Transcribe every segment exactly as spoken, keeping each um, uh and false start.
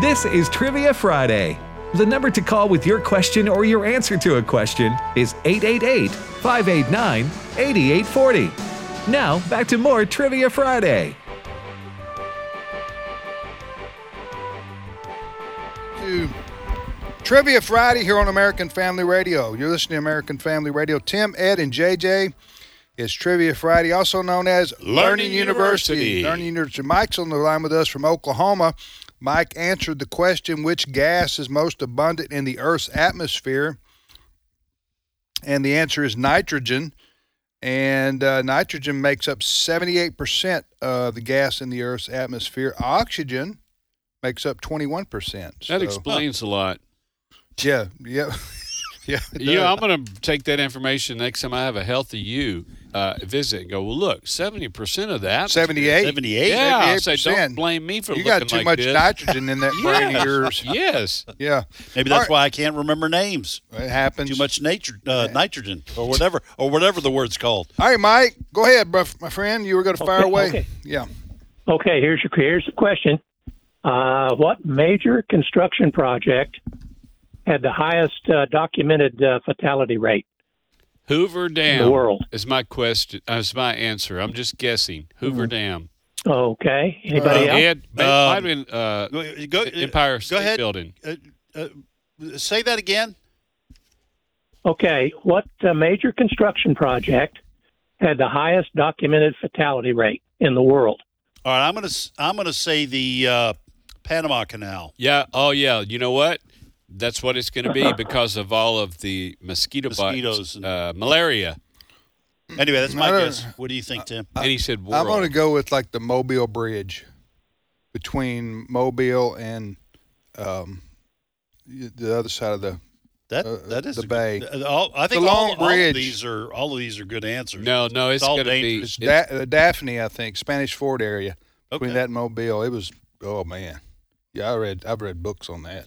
This is Trivia Friday. The number to call with your question or your answer to a question is eight eight eight, five eight nine, eight eight four zero. Now, back to more Trivia Friday. To Trivia Friday here on American Family Radio. You're listening to American Family Radio. Tim, Ed, and J J. It's Trivia Friday, also known as Learning, Learning University. University. Learning University. Mike's on the line with us from Oklahoma. Mike answered the question, which gas is most abundant in the Earth's atmosphere? And the answer is nitrogen. And uh, nitrogen makes up seventy-eight percent of the gas in the Earth's atmosphere. Oxygen makes up twenty-one percent. That so, explains a lot. Yeah, yeah. Yeah, yeah, I'm going to take that information next time I have a Healthy You uh, visit and go, well, look, seventy percent of that. seventy-eight. seventy-eight? Yeah, I'll seventy-eight say, don't blame me for you looking got too like much this. nitrogen in that brain of yours. Yes. Yeah. Maybe that's right. why I can't remember names. It happens. Too much nature, uh, nitrogen or whatever, or whatever the word's called. All right, Mike, go ahead, bro, my friend. You were going to fire Okay, away. okay. Yeah. Okay, here's your here's the question. Uh, what major construction project had the highest uh, documented uh, fatality rate? Hoover Dam In the world. is my question. Uh, is my answer. I'm just guessing. Hoover Dam. Okay. Anybody Uh, else? Ed, might Um, have been uh, Go, go, Empire State go ahead. Building. Uh, uh, say that again. Okay. What uh, major construction project had the highest documented fatality rate in the world? All right, I'm gonna I'm gonna say the uh, Panama Canal. Yeah. Oh, yeah. You know what? That's what it's going to be because of all of the mosquito Mosquitoes bites, and- uh, malaria. Anyway, that's my I don't- guess. What do you think, Tim? And he said, I'm world. going to go with like the Mobile Bridge between Mobile and um, the other side of the. That uh, that is the a bay. Good, uh, all, I think The all, long all of bridge. these are all of these are good answers. No, no, it's, It's all going to be. dangerous. it's- Da- uh, Daphne, I think, Spanish Fort area between Okay. that and Mobile. It was, oh man, yeah, I read, I've read books on that.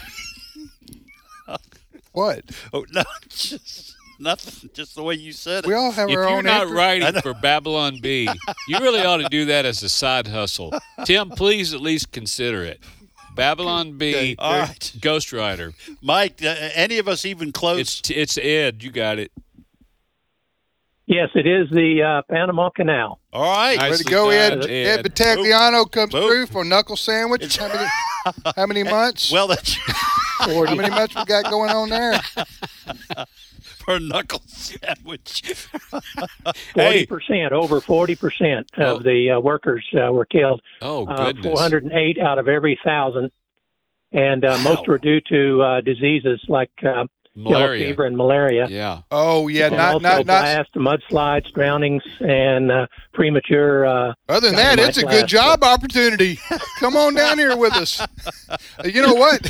What? Oh no, just nothing. Just the way you said it. We all have If our you're own. not interest. writing for Babylon B, you really ought to do that as a side hustle. Tim, please at least consider it. Babylon B, Okay, all right. Ghostwriter. Mike, uh, any of us even close? It's it's Ed. You got it. Yes, it is the uh, Panama Canal. all right. Nice. Way to go, Ed. Nicely done, Ed Ed. Battagliano comes Boop. through for knuckle sandwich. How many, how many months? Well, that's How many months we got going on there? for a knuckle sandwich. Forty percent, over forty percent Oh. of the uh, workers uh, were killed. Oh, Uh, goodness. Four hundred and eight out of every thousand, and uh, most were due to uh, diseases like uh, yellow Malaria. fever and malaria. Yeah. Oh yeah, And not also not not. blast, mudslides, drownings, and uh, premature. Uh, Other than that, it's a good job opportunity. Come on down here with us. Uh, You know what?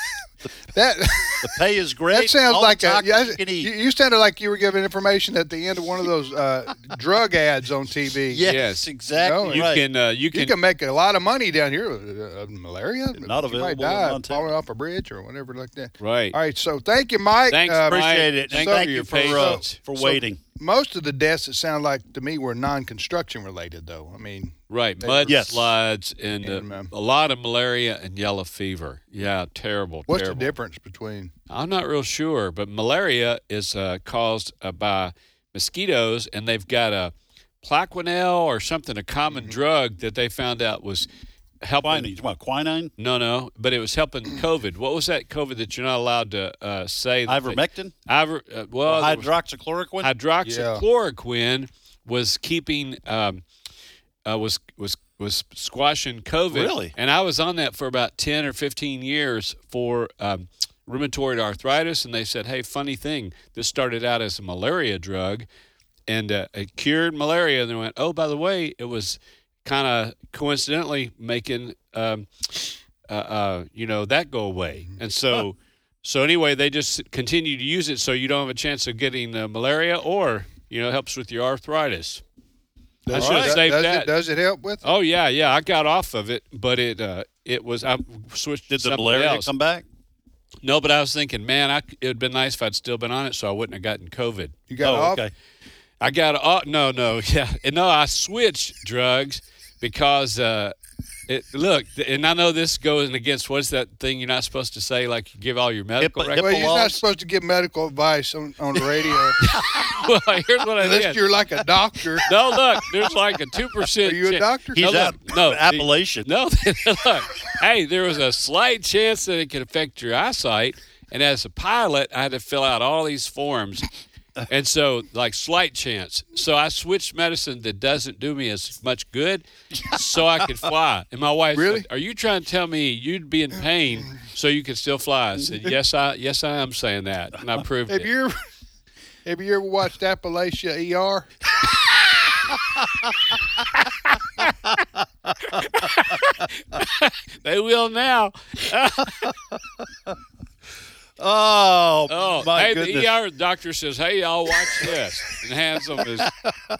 That The pay is great. that sounds All like the a. tacos Yeah, you can eat. you, you sounded like you were giving information at the end of one of those uh, drug ads on T V. yes, Yes. exactly. No, You right. can uh, you You can, can make a lot of money down here. Uh, uh, malaria? Not You might available in die Montana. falling off a bridge or whatever like that. right. All right, so thank you, Mike. Thanks, Uh, Mike. Appreciate it. Thank and you thank for you your for uh, patience. for So- waiting. Most of the deaths, it sounded like to me, were non-construction related, though. I mean, Right, They- mudslides Yes. and, And, uh, um, a lot of malaria and yellow fever. Yeah, terrible. what's terrible. the difference between? I'm not real sure, but malaria is uh, caused uh, by mosquitoes, and they've got a Plaquenil or something, a common Mm-hmm. drug that they found out was helping. Quinine. You talking about quinine? No, no, but it was helping COVID. What was that COVID that you're not allowed to uh, say? that they- Ivermectin? Iver, uh, well, there was- Hydroxychloroquine? hydroxychloroquine was keeping um, uh, was was was squashing COVID. Really? And I was on that for about ten or fifteen years for um, rheumatoid arthritis, and they said, "Hey, funny thing, this started out as a malaria drug, and uh, it cured malaria." And they went, "Oh, by the way, it was kind of coincidentally making um, uh, uh, you know that go away." And so. So anyway, they just continue to use it so you don't have a chance of getting uh, malaria, or you know, helps with your arthritis. I Does, should have does- saved does that. It, does it help with? Oh yeah, yeah. I got off of it, but it uh, it was I switched Did to the something malaria else. come back? No, but I was thinking, man, I, it would been nice if I'd still been on it, so I wouldn't have gotten COVID. You got oh, off? okay. I got off. No, no, yeah, and no. I switched drugs because uh, It, look, and I know this goes against what's that thing you're not supposed to say, like you give all your medical Hippo- records. Well, you're not Belongs- supposed to give medical advice on, on the radio Well, here's what I unless did. you're like a doctor. No, look, there's like a two percent. Are you a doctor? He's no, out look, no, Appalachian. No, look. Hey, there was a slight chance that it could affect your eyesight, and as a pilot, I had to fill out all these forms. And so, like, slight chance. So I switched medicine that doesn't do me as much good so I could fly. And my wife Really? said, are you trying to tell me you'd be in pain so you could still fly? I said, yes, I yes, I am saying that. And I proved Have it. you ever, have you ever watched Appalachia E R? They will now. Oh, Oh, my hey, goodness. the E R doctor says, hey, y'all watch this. And hands them his.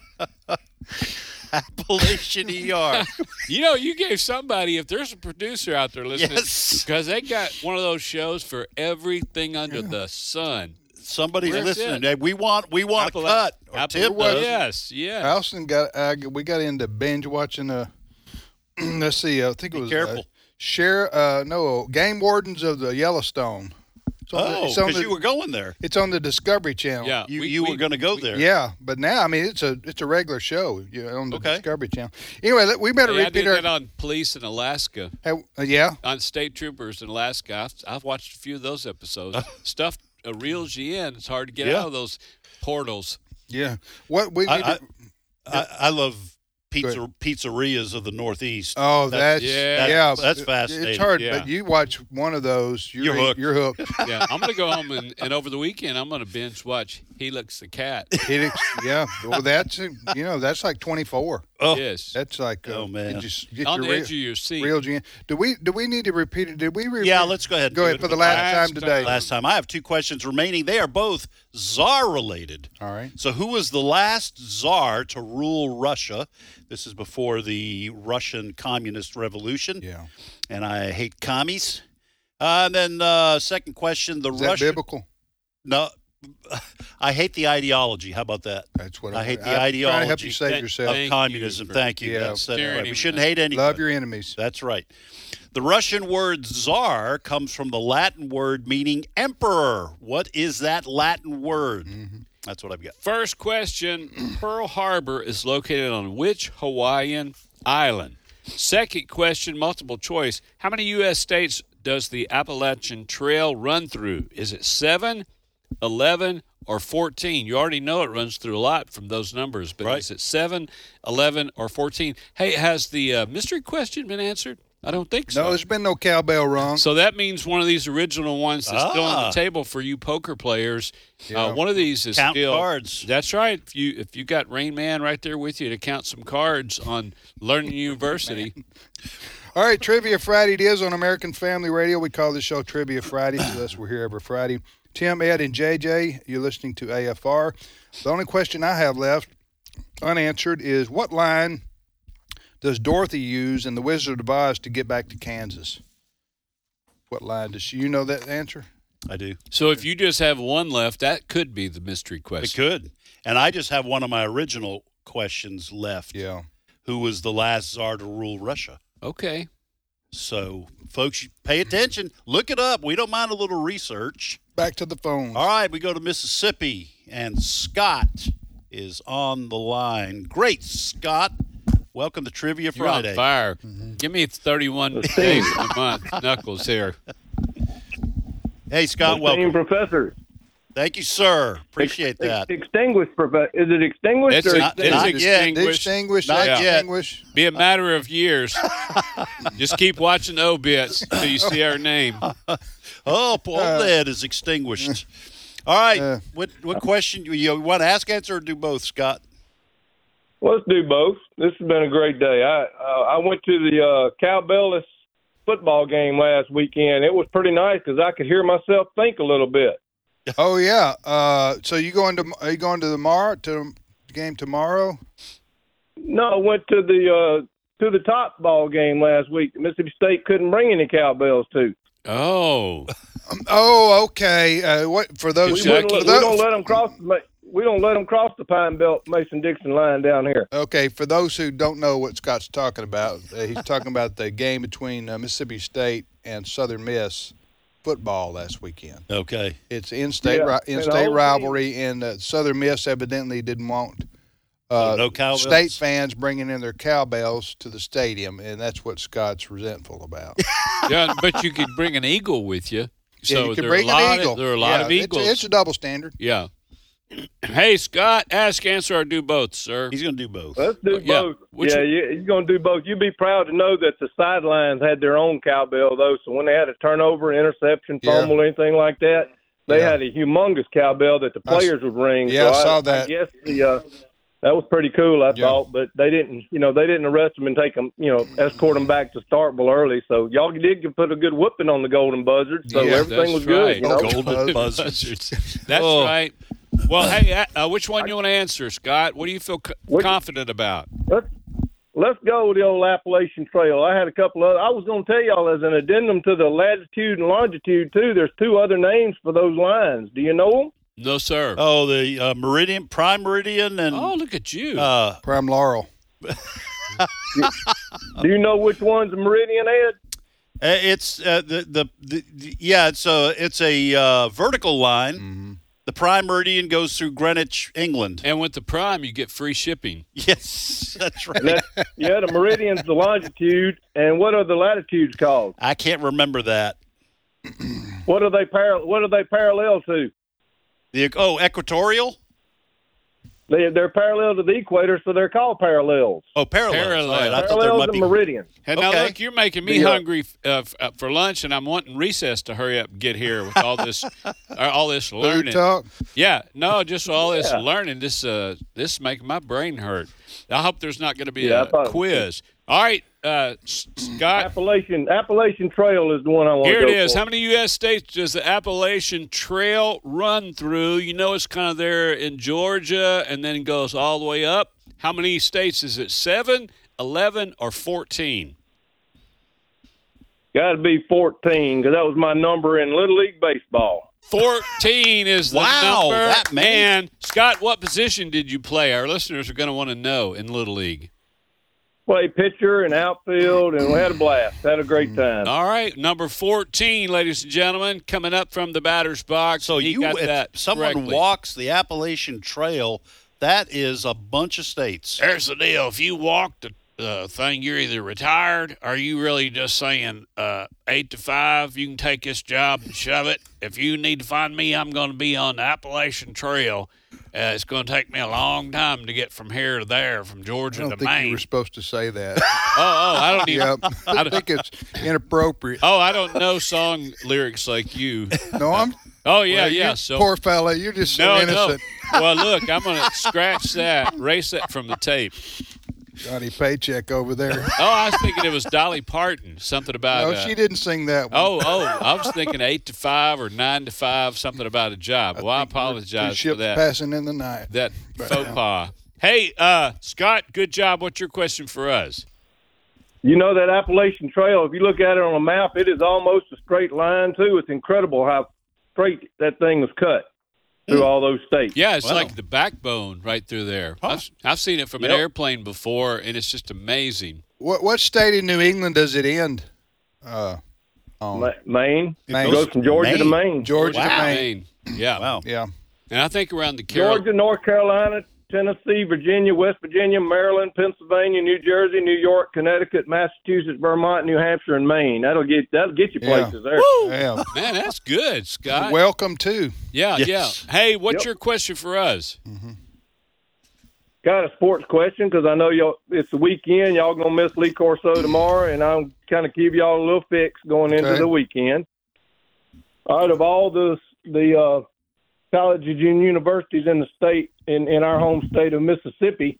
Appalachian E R. You know, you gave somebody, if there's a producer out there listening, Yes. because they got one of those shows for everything under the sun. Somebody's Where's listening. it? Hey, we want we want Appala- a cut. Or Appala- Tim does. Yes, yeah. Allison got uh, we got into binge watching. Uh, let's see. I think it Be was careful. Uh, share. Uh, no, Game Wardens of the Yellowstone. It's on the- Oh, it's on because the- you were going there. It's on the Discovery Channel. Yeah, You we- you we- were going to go we- there. Yeah, but now I mean it's a it's a regular show, you know, on the Okay. Discovery Channel. Anyway, let- we better Hey, I repeat did our. that on police in Alaska, Hey, uh, yeah, on state troopers in Alaska. I've, I've watched a few of those episodes. Stuff uh, reels you in. It's hard to get Yeah. out of those portals. yeah. What we need I, to, I, I, I love Go pizza pizzerias of the Northeast. oh, that's, yeah. yeah, That's it- fascinating. It's hard, Yeah. but you watch one of those, you're, You're hooked. You're hooked. Yeah, I'm going to go home and, and over the weekend, I'm going to binge watch Helix the Cat. It, yeah, well, that's you know that's like twenty-four. Oh, Yes. That's like uh, Oh, man. it just get On your the real, edge of your seat. real gen- Do we do we need to repeat it? Did we? Repeat yeah. Let's go ahead. and go do ahead it for the for last, last time today. Last time, I have two questions remaining. They are both czar related. All right. So, who was the last czar to rule Russia? This is before the Russian Communist Revolution. Yeah. And I hate commies. Uh, and then, uh, second question: the Is that Russian. biblical? No, I hate the ideology. How about that? That's what I hate the I'm ideology Trying to help you save that- yourself. Of Thank communism. you for- Thank you. Yeah. That's, that's Steering right. We him shouldn't right. hate anybody. Love your enemies. That's right. The Russian word czar comes from the Latin word meaning emperor. What is that Latin word? Mm-hmm. That's what I've got. First question, Pearl Harbor is located on which Hawaiian island? Second question, multiple choice. How many U S states does the Appalachian Trail run through? Is it seven, eleven, or fourteen? You already know it runs through a lot from those numbers, but Right. is it seven, eleven, or fourteen? Hey, has the uh, mystery question been answered? I don't think so. No, there's been no cowbell rung. So that means one of these original ones that's still on Ah. the table for you poker players. Yeah. Uh, one of these is Count still cards. That's right. If you if you got Rain Man right there with you to count some cards on Learning University. All right, Trivia Friday it is on American Family Radio. We call this show Trivia Friday because that's we're here every Friday. Tim, Ed, and J J, you're listening to A F R. The only question I have left unanswered is what line does Dorothy use in The Wizard of Oz to get back to Kansas? What line does she? You know that answer? I do. So if you just have one left, that could be the mystery It question. could. And I just have one of my original questions left. Yeah. Who was the last czar to rule Russia? Okay. So, folks, you pay attention. Look it up. We don't mind a little research. Back to the phone. All right, we go to Mississippi, and Scott is on the line. Great, Scott. Welcome to Trivia You're on Friday. fire. Give me thirty-one days a month. Knuckles here. Hey, Scott, Esteemed welcome. professor. Thank you, sir. Appreciate that. Ex- extinguished professor. Is it extinguished It's, or a, not- it's not yet. extinguished. Distinguish, Not that yet. distinguish. Be a matter of years. Just keep watching the obits until you see our name. Oh, Paul Uh, Ned is extinguished. All right. uh, what what question you, you want to ask, answer, or do both, Scott? Well, let's do both. This has been a great day. I uh, I went to the uh, Cowbellis football game last weekend. It was pretty nice because I could hear myself think a little bit. Oh yeah. Uh, so you going to? Are you going to the Mar to the game tomorrow? No, I went to the uh, to the top ball game last week. Mississippi State couldn't bring any cowbells to. Oh. Um, oh, okay. Uh, what for those? We, Exactly. wouldn't let, for we those- don't let them cross. the ma- we don't let them cross the Pine Belt Mason Dixon line down here. Okay, for those who don't know what Scott's talking about, uh, he's talking about the game between uh, Mississippi State and Southern Miss football last weekend. Okay. It's in-state Yeah, ri- and the in-state whole rivalry, and uh, Southern Miss evidently didn't want uh, Oh, no cowbells? state fans bringing in their cowbells to the stadium, and that's what Scott's resentful about. Yeah, but you could bring an eagle with you. So yeah, you can there bring are a lot an eagle. Of, there are a lot yeah, of eagles. It's, it's a double standard. Yeah. Hey, Scott, ask, answer, or do both, sir. He's going to do both. Let's do Yeah. both. Which yeah, one- you, you're going to do both. You'd be proud to know that the sidelines had their own cowbell, though. So when they had a turnover, interception, Yeah. fumble, anything like that, they Yeah. had a humongous cowbell that the I s- players would ring. yeah, so I saw I that. I guess the uh, that was pretty cool, I Yeah. thought. But they didn't, you know, they didn't arrest them and take them, you know, escort them back to Starkville early. So y'all did put a good whooping on the Golden Buzzards. So Yeah, everything that's was good. right. You know? Golden Buzzards. buzzards. That's Oh. right. Well, hey, uh, which one you want to answer, Scott? What do you feel co- Which- confident about? Let's let's go with the old Appalachian Trail. I had a couple of. I was going to tell y'all as an addendum to the latitude and longitude too. There's two other names for those lines. Do you know them? No, sir. Oh, the uh, Meridian, Prime Meridian, and Oh, look at you. uh, Prime Laurel. Do you know which one's a Meridian, Ed? it's uh, the, the the the yeah. It's a it's a uh, vertical line. Mm-hmm. The Prime Meridian goes through Greenwich, England. and with the Prime, you get free shipping. Yes, that's right. And that's, yeah, the Meridian's the longitude. And what are the latitudes called? I can't remember that. What are they par- What are they parallel to? The oh, equatorial. They they're parallel to the equator, so they're called parallels. Oh, parallel. Parallel. All right, I thought there Parallels might and be. meridians. Hey, now Okay. look, you're making me Yeah. hungry uh, f- uh, for lunch, and I'm wanting recess to hurry up and get here with all this, uh, all this Food learning. talk. Yeah, no, just all this Yeah. learning. This, uh, this is making my brain hurt. I hope there's not going to be Yeah, I a thought- quiz. All right, uh, S- Scott. Appalachian Appalachian Trail is the one I want Here to it go is. for. How many U S states does the Appalachian Trail run through? You know it's kind of there in Georgia and then goes all the way up. How many states is it? Seven, eleven, or fourteen? Got to be fourteen because that was my number in Little League baseball. fourteen is the Wow, number. that many? And, Scott, what position did you play? Our listeners are going to want to know in Little League. Played pitcher and outfield, and we had a blast. Had a great time. All right, number fourteen, ladies and gentlemen, coming up from the batter's box. So He you, got if that someone correctly. walks the Appalachian Trail, that is a bunch of states. There's the deal. If you walk the uh, thing, you're either retired or you really just saying uh, eight to five. You can take this job and shove it. If you need to find me, I'm going to be on the Appalachian Trail. Uh, it's going to take me a long time to get from here to there, from I Georgia don't to think you Maine. were supposed to say that. Oh, oh, I don't even. Yep. I I don't, think it's inappropriate. oh, I don't know song lyrics like you. No, I'm. Oh yeah, well, yeah. you So poor fella, you're just so no, innocent. no. Well, look, I'm going to scratch that, erase that from the tape. Johnny Paycheck over there. Oh, I was thinking it was Dolly Parton. Something about. No, uh, she didn't sing that one. Oh, oh, I was thinking eight to five or nine to five, something about a job. Well, I think we're apologize two for ships that. passing in the night. That Right faux now. pas. Hey, uh, Scott, good job. What's your question for us? You know that Appalachian Trail, if you look at it on a map, it is almost a straight line, too. It's incredible how straight that thing was cut through all those states. Yeah, it's Wow. like the backbone right through there. Huh. I've, I've seen it from an Yep. airplane before, and it's just amazing. What what state in New England does it end? Uh, on Ma- Maine. Maine. It goes from Georgia to Maine. Maine. Georgia to Wow. Maine. Yeah. Wow. Yeah. And I think around the Carol. Georgia, North Carolina, Tennessee, Virginia, West Virginia, Maryland, Pennsylvania, New Jersey, New York, Connecticut, Massachusetts, Vermont, New Hampshire, and Maine. That'll get that'll get you Yeah. places there. Yeah. Man, that's good, Scott. Welcome to. yeah, Yes. yeah. Hey, what's Yep. your question for us? Got a sports question because I know y'all. It's the weekend. Y'all gonna miss Lee Corso tomorrow, and I'm kind of give y'all a little fix going into Okay. the weekend. Out of all the the uh, colleges and universities in the state, in, in our home state of Mississippi,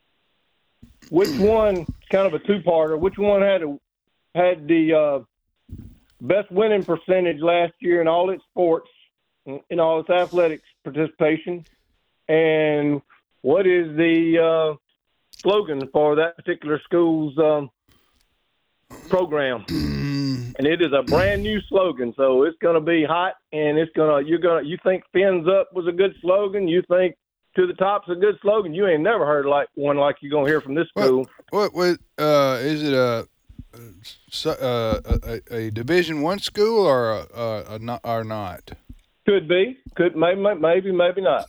which one, kind of a two-parter, which one had a, had the uh, best winning percentage last year in all its sports, in all its athletics participation, and what is the uh, slogan for that particular school's um, program? And it is a brand new slogan, so it's going to be hot, and it's going to you're going to you think "Fins Up" was a good slogan, you think to the top's a good slogan. You ain't never heard like one like you're gonna hear from this school. What? What? Uh, is it a uh, a, a Division One school or a, a, a not, or not? Could be. Could maybe maybe maybe not.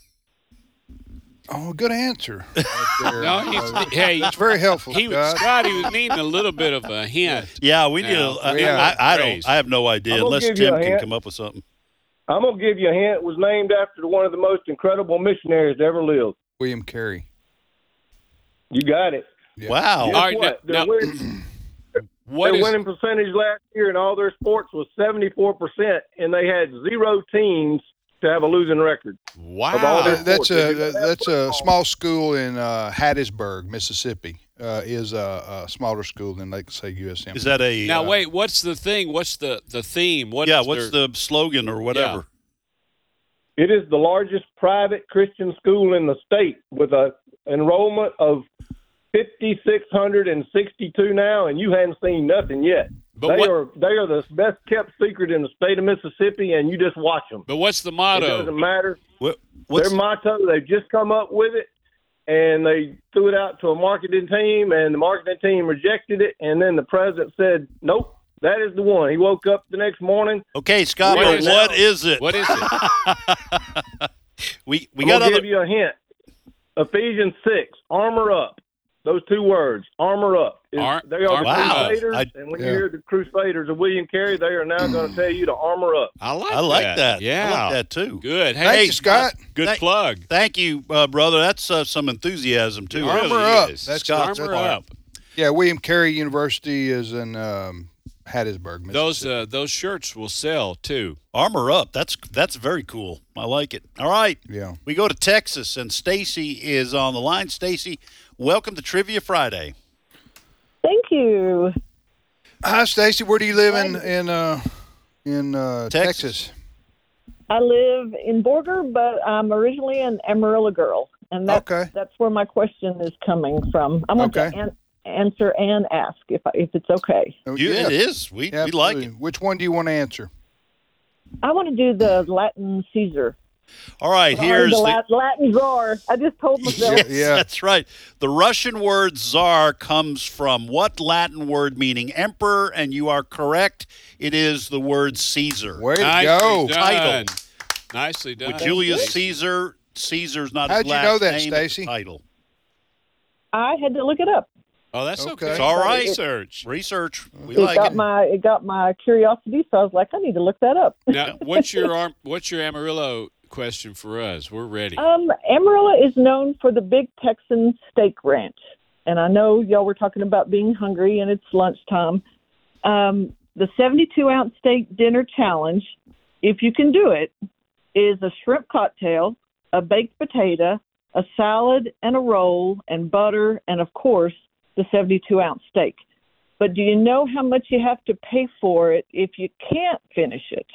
Oh, good answer. Right there. No, he's, Uh, hey, that's very helpful, he was Scott. Scott. He was needing a little bit of a hint. Yeah, we need. Now, A, I, yeah. I, I Phrase. don't. I have no idea I'm gonna unless give you Tim a can hint. come up with something. I'm gonna give you a hint. It was named after one of the most incredible missionaries to ever live. William Carey. You got it. Yeah. Wow. Guess All right, what? now- Their, winning, What their is? winning percentage last year in all their sports was seventy-four percent, and they had zero teams to have a losing record. Wow. of all Uh, their- that's They a do that that's a football. small school in uh, Hattiesburg, Mississippi. Uh, is a, a smaller school than, like, say, U S M. Is that a Now uh, wait. What's the thing? What's the the theme? What yeah? is What's their- the slogan or whatever? It is the largest private Christian school in the state with a enrollment of fifty-six hundred sixty-two now, and you hadn't seen nothing yet. But they what- are they are the best kept secret in the state of Mississippi, and you just watch them. But what's the It motto? doesn't matter. What? What's Their motto, they've just come up with it, and they threw it out to a marketing team, and the marketing team rejected it, and then the president said, nope, that is the one. He woke up the next morning. okay, Scott? What But is what it? is it? What is it? we we I'm got going to other. give you a hint. Ephesians six, armor up. Those two words, armor up. Is- Ar- they are the armor up. Crusaders, I- and when yeah. you hear the Crusaders of William Carey, they are now going to tell you to armor up. I like. I like that. Yeah. I like that too. Good. Hey, Thank you, Scott. good Thank- plug. Thank you, uh, brother. That's uh, some enthusiasm too. It Armor really up. is. That's- Scott, that's armor part. up. Yeah, William Carey University is in um, Hattiesburg, Mississippi. Those uh, those shirts will sell too. Armor up. That's that's very cool. I like it. All right. Yeah. We go to Texas, and Stacy is on the line. Stacy, welcome to Trivia Friday. Thank you. Hi, Stacy. Where do you live in in uh, in uh, Texas. Texas? I live in Borger, but I'm originally an Amarillo girl, and that's Okay. that's where my question is coming from. I'm going Okay. to an- answer and ask if I, if it's okay. Oh, You, yeah. It is. We, Yeah, we like absolutely. it. Which one do you want to answer? I want to do the Latin Caesar. All right. Or Here's the the. Lat- Latin czar. I just told myself. Yes, Yeah. that's right. The Russian word czar comes from what Latin word meaning emperor? And you are correct. It is the word Caesar. Way to Nicely go. done. Title. Nicely done. With Julius Caesar, Caesar's not How'd his you last know that, name, it's Stacy? the title. I had to look it up. Oh, that's okay. Okay. It's all right. Research. Research. We It like got it. my it got my curiosity, so I was like, I need to look that up. Now, what's your arm, what's your Amarillo question for us? We're ready. Um, Amarillo is known for the Big Texan Steak Ranch, and I know y'all were talking about being hungry and it's lunchtime. Um, the seventy-two ounce steak dinner challenge, if you can do it, is a shrimp cocktail, a baked potato, a salad, and a roll, and butter, and of course the seventy-two ounce steak. But do you know how much you have to pay for it if you can't finish it?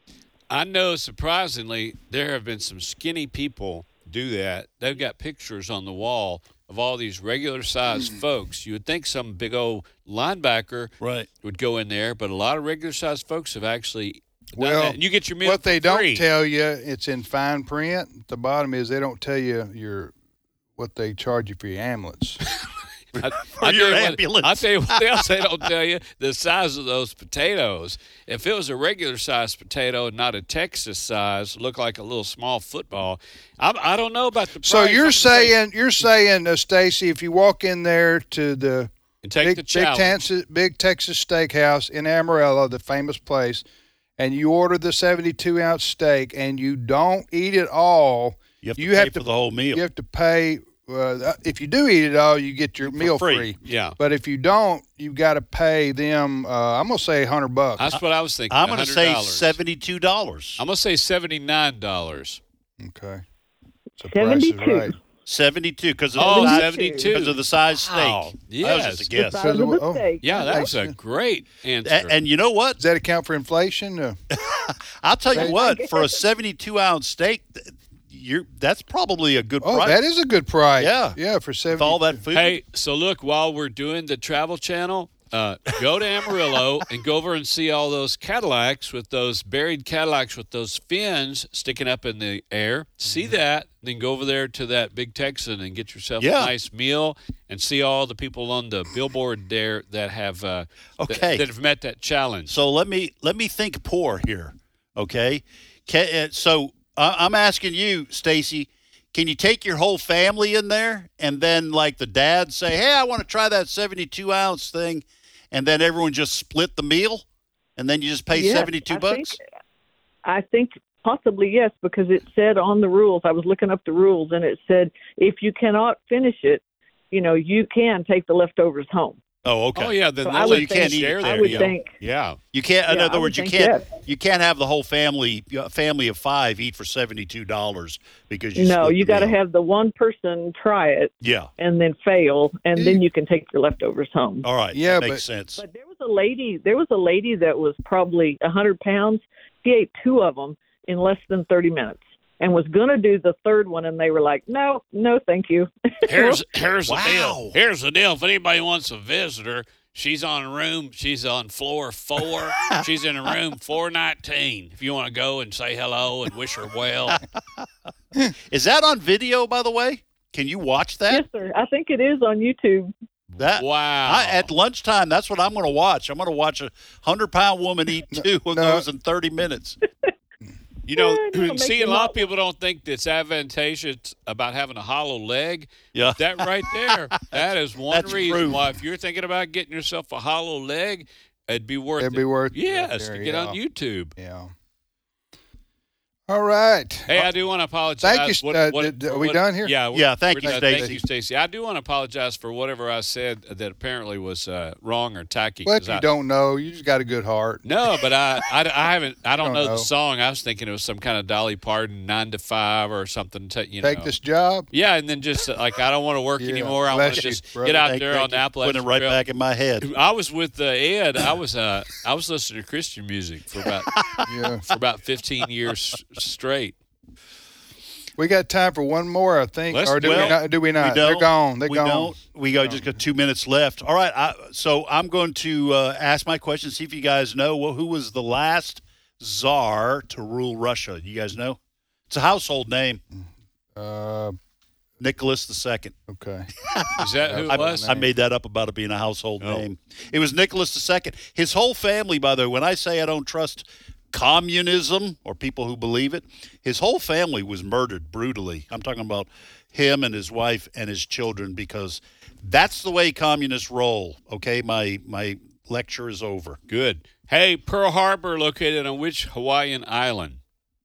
I know, surprisingly, there have been some skinny people do that. They've got pictures on the wall of all these regular-sized folks. You would think some big old linebacker Right. would go in there, but a lot of regular-sized folks have actually done Well, that. And you get your meal What they for don't free. tell you, it's in fine print. At the bottom is they don't tell you your what they charge you for your ambulance. I, For I your tell you what- ambulance. I tell you what else they don't tell you: the size of those potatoes. If it was a regular sized potato and not a Texas size, look like a little small football. I, I don't know about the price. So I'm you're gonna say- saying you're saying, uh, Stacy, if you walk in there to the and take big, the big, challenge. Texas, big Texas Steakhouse in Amarillo, the famous place, and you order the seventy-two ounce steak and you don't eat it all, You have to You pay have for to- the whole meal. you have to pay. Uh, if you do eat it all, you get your meal free. free. Yeah, But if you don't, you've got to pay them. Uh, I'm gonna say a hundred bucks. that's what I was thinking. I'm going to say one hundred dollars. seventy-two dollars. I'm gonna say seventy nine dollars. Okay. So price is seventy-two. right. seventy-two because of, Oh, the size- seventy-two. because of the size steak. Wow. That was Yes. just a guess. The size of the Oh. steak. Yeah, that was a Thanks. great answer. A- and you know what? Does that account for inflation? Uh, I'll tell you Thank- what. For a seventy-two ounce steak, th- you're that's probably a good oh, price. that is a good price. Yeah. Yeah, for seventy. with all that food. Hey, so look, while we're doing the Travel Channel, uh, go to Amarillo and go over and see all those Cadillacs with those buried Cadillacs with those fins sticking up in the air. See that, then go over there to that Big Texan and get yourself Yeah. a nice meal and see all the people on the billboard there that have uh, Okay. that, that have met that challenge. So let me let me think poor here, okay? Can, uh, so uh, I'm asking you, Stacy, can you take your whole family in there and then like the dad say, hey, I want to try that seventy-two ounce thing, and then everyone just split the meal and then you just pay Yes, seventy-two I bucks? think- I think possibly yes, because it said on the rules, I was looking up the rules, and it said if you cannot finish it, you know, you can take the leftovers home. Oh, okay. Oh yeah, then So they'll I let would you think- share I there. would yeah. think- yeah. You can't. In Yeah, other I words, would you think can't. yes. You can't have the whole family, a family of five, eat for seventy-two dollars because you. No, split you the got to meal. have the one person try it Yeah. and then fail, and then you can take your leftovers home. All right. Yeah, that makes but- sense. But there was a lady. There was a lady that was probably a hundred pounds. She ate two of them in less than thirty minutes, and was going to do the third one, and they were like, "No, no, thank you." Here's here's Wow. the deal. Here's the deal. If anybody wants a visitor, she's on room. She's on floor four. She's in room four nineteen. If you want to go and say hello and wish her well. Is that on video, by the way? Can you watch that? Yes, sir. I think it is on YouTube. That Wow. I, at lunchtime, that's what I'm going to watch. I'm going to watch a hundred pound woman eat two of no. those in thirty minutes. You know, Yeah, it'll see, make a you lot not- of people don't think it's advantageous about having a hollow leg. Yeah. That right there, that is one That's reason proof. why if you're thinking about getting yourself a hollow leg, it'd be worth It'd it. be worth it Yes, right to there, get yeah. on YouTube. Yeah. All right. Hey, I do want to apologize. Thank you, What- uh, what- did- for are we what- done here? Yeah. we- Yeah, thank we're you, done. Stacey. Thank you, Stacy. I do want to apologize for whatever I said that apparently was uh, wrong or tacky. Well, 'cause if you I- don't know, you just got a good heart. No, but I, I, I haven't. I don't, don't know, know. the song. I was thinking it was some kind of Dolly Parton nine to five or something. To, you Take know. this job. Yeah, and then just uh, like I don't want to work Yeah, anymore. I bless want to you, just brother. get out Thank- there thank on the you. Appalachian Putting it right Trail. back in my head. I was with uh, Ed. I was uh, I was listening to Christian music for about Yeah. for about fifteen years straight. We got time for one more, I think. Let's- or do well, we not? Do we not? We don't. They're gone. They're we gone. don't. We got just got two minutes left. All right. I, so I'm going to uh, ask my question. See if you guys know well, who was the last czar to rule Russia. You guys know? It's a household name. Uh, Nicholas the Second. okay. Is that who it I, was? I made that up about it being a household Oh. name. It was Nicholas the Second. His whole family, by the way, when I say I don't trust communism or people who believe it, his whole family was murdered brutally. I'm talking about him and his wife and his children because that's the way communists roll. Okay, my my lecture is over. Good. Hey, Pearl Harbor located on which Hawaiian island?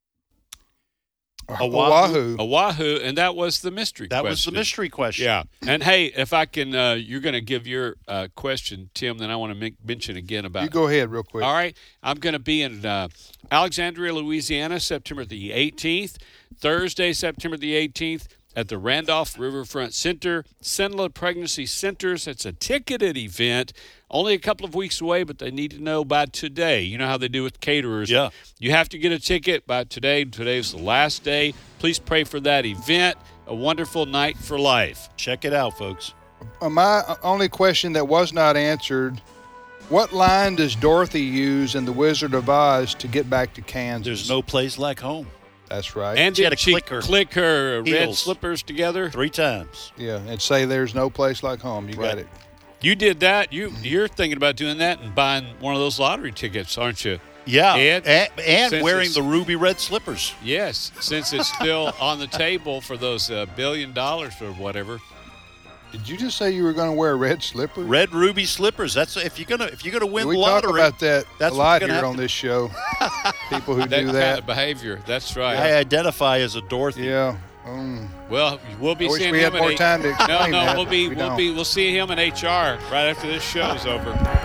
Oahu. Oahu, and that was the mystery That question. was the mystery question. Yeah. And hey, if I can, uh, you're going to give your uh, question, Tim, then I want to make, mention again about. You go ahead real quick. All right. I'm going to be in uh, Alexandria, Louisiana, September the eighteenth. Thursday, September the eighteenth, at the Randolph Riverfront Center, Senla Pregnancy Centers. It's a ticketed event. Only a couple of weeks away, but they need to know by today. You know how they do with caterers. Yeah. You have to get a ticket by today. Today's the last day. Please pray for that event. A wonderful night for life. Check it out, folks. Uh, my only question that was not answered: what line does Dorothy use in The Wizard of Oz to get back to Kansas? There's no place like home. That's right. And She did had to she click her click her red heels. slippers together? Three times. yeah, and say there's no place like home. You Right. got it. You did that. You you're thinking about doing that and buying one of those lottery tickets, aren't you? Yeah, And- and, and since wearing it's- the ruby red slippers. Yes, since it's still on the table for those uh, billion dollars or whatever. Did you just say you were going to wear red slippers? Red ruby slippers. That's if you're gonna if you're gonna win we the talk lottery. about that that's a what lot you're gonna here have on to- this show. People who That do kind that. of behavior. That's right. I identify as a Dorothy. Yeah. Um, Well, we'll be I wish seeing we him had more in time to No, explain no, that, we'll but be we we'll don't. be we'll see him in H R right after this show's over.